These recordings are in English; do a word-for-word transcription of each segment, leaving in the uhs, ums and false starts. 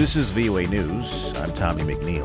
This is V O A News. I'm Tommy McNeil.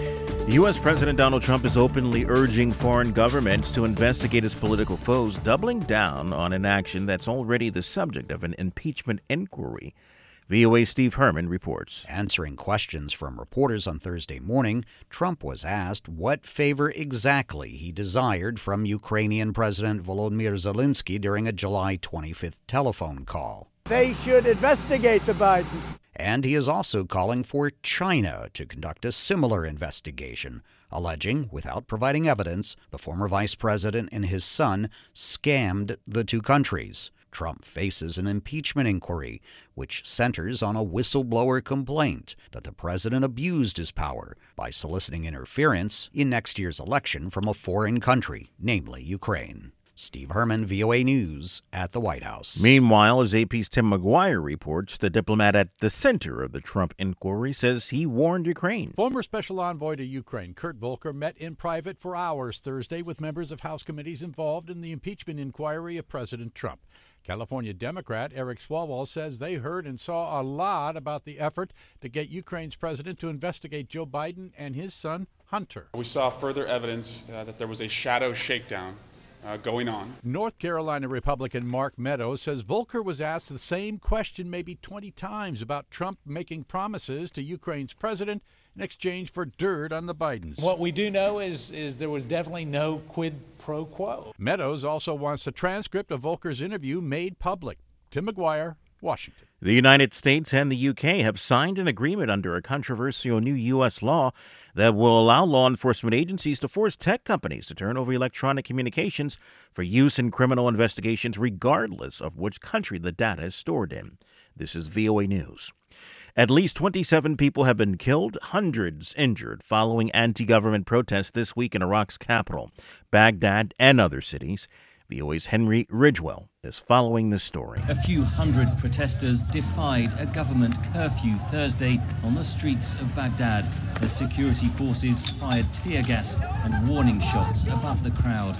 U S. President Donald Trump is openly urging foreign governments to investigate his political foes, doubling down on an action that's already the subject of an impeachment inquiry. V O A's Steve Herman reports. Answering questions from reporters on Thursday morning, Trump was asked what favor exactly he desired from Ukrainian President Volodymyr Zelensky during a July twenty-fifth telephone call. They should investigate the Bidens. And he is also calling for China to conduct a similar investigation, alleging, without providing evidence, the former vice president and his son scammed the two countries. Trump faces an impeachment inquiry, which centers on a whistleblower complaint that the president abused his power by soliciting interference in next year's election from a foreign country, namely Ukraine. Steve Herman, V O A News, at the White House. Meanwhile, as A P's Tim McGuire reports, the diplomat at the center of the Trump inquiry says he warned Ukraine. Former Special Envoy to Ukraine, Kurt Volker, met in private for hours Thursday with members of House committees involved in the impeachment inquiry of President Trump. California Democrat Eric Swalwell says they heard and saw a lot about the effort to get Ukraine's president to investigate Joe Biden and his son, Hunter. We saw further evidence uh, that there was a shadow shakedown Uh, going on. North Carolina Republican Mark Meadows says Volker was asked the same question maybe twenty times about Trump making promises to Ukraine's president in exchange for dirt on the Bidens. What we do know is, is there was definitely no quid pro quo. Meadows also wants the transcript of Volker's interview made public. Tim McGuire, Washington. The United States and the U K have signed an agreement under a controversial new U S law that will allow law enforcement agencies to force tech companies to turn over electronic communications for use in criminal investigations regardless of which country the data is stored in. This is V O A News. At least twenty-seven people have been killed, hundreds injured following anti-government protests this week in Iraq's capital, Baghdad, and other cities. V O A's Henry Ridgwell is following this story. A few hundred protesters defied a government curfew Thursday on the streets of Baghdad as security forces fired tear gas and warning shots above the crowd.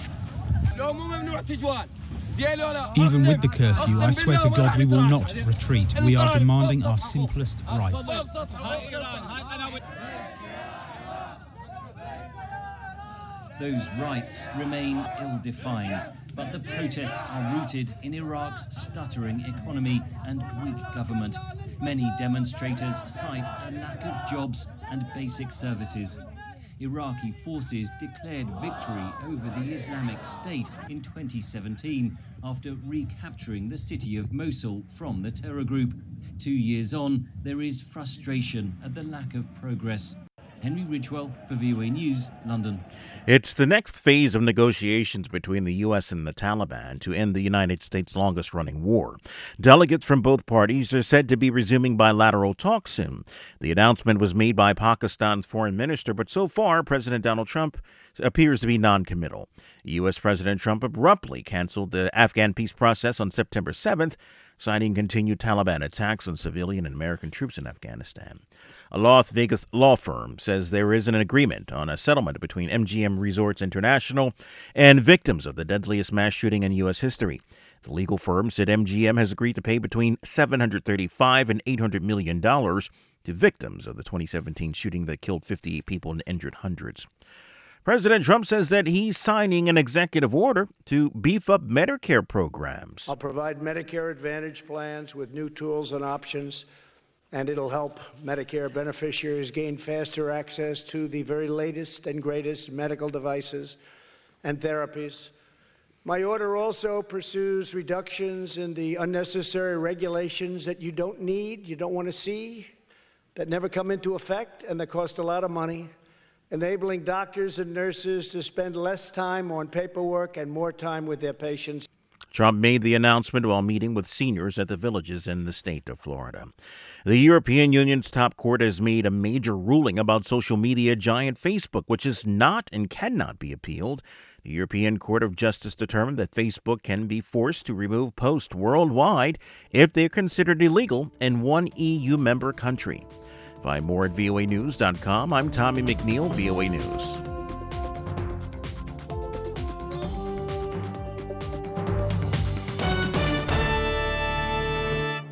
Even with the curfew, I swear to God we will not retreat. We are demanding our simplest rights. Those rights remain ill-defined, but the protests are rooted in Iraq's stuttering economy and weak government. Many demonstrators cite a lack of jobs and basic services. Iraqi forces declared victory over the Islamic State in twenty seventeen after recapturing the city of Mosul from the terror group. Two years on, there is frustration at the lack of progress. Henry Ridgwell for V O A News, London. It's the next phase of negotiations between the U S and the Taliban to end the United States' longest-running war. Delegates from both parties are said to be resuming bilateral talks soon. The announcement was made by Pakistan's foreign minister, but so far, President Donald Trump appears to be non-committal. U S. President Trump abruptly canceled the Afghan peace process on September seventh, citing continued Taliban attacks on civilian and American troops in Afghanistan. A Las Vegas law firm says there is an agreement on a settlement between M G M Resorts International and victims of the deadliest mass shooting in U S history. The legal firm said M G M has agreed to pay between seven hundred thirty-five and eight hundred million dollars to victims of the twenty seventeen shooting that killed fifty-eight people and injured hundreds. President Trump says that he's signing an executive order to beef up Medicare programs. I'll provide Medicare Advantage plans with new tools and options, and it'll help Medicare beneficiaries gain faster access to the very latest and greatest medical devices and therapies. My order also pursues reductions in the unnecessary regulations that you don't need, you don't want to see, that never come into effect, and that cost a lot of money, enabling doctors and nurses to spend less time on paperwork and more time with their patients. Trump made the announcement while meeting with seniors at the Villages in the state of Florida. The European Union's top court has made a major ruling about social media giant Facebook, which is not and cannot be appealed. The European Court of Justice determined that Facebook can be forced to remove posts worldwide if they are considered illegal in one E U member country. Find more at V O A news dot com. I'm Tommy McNeil, V O A News.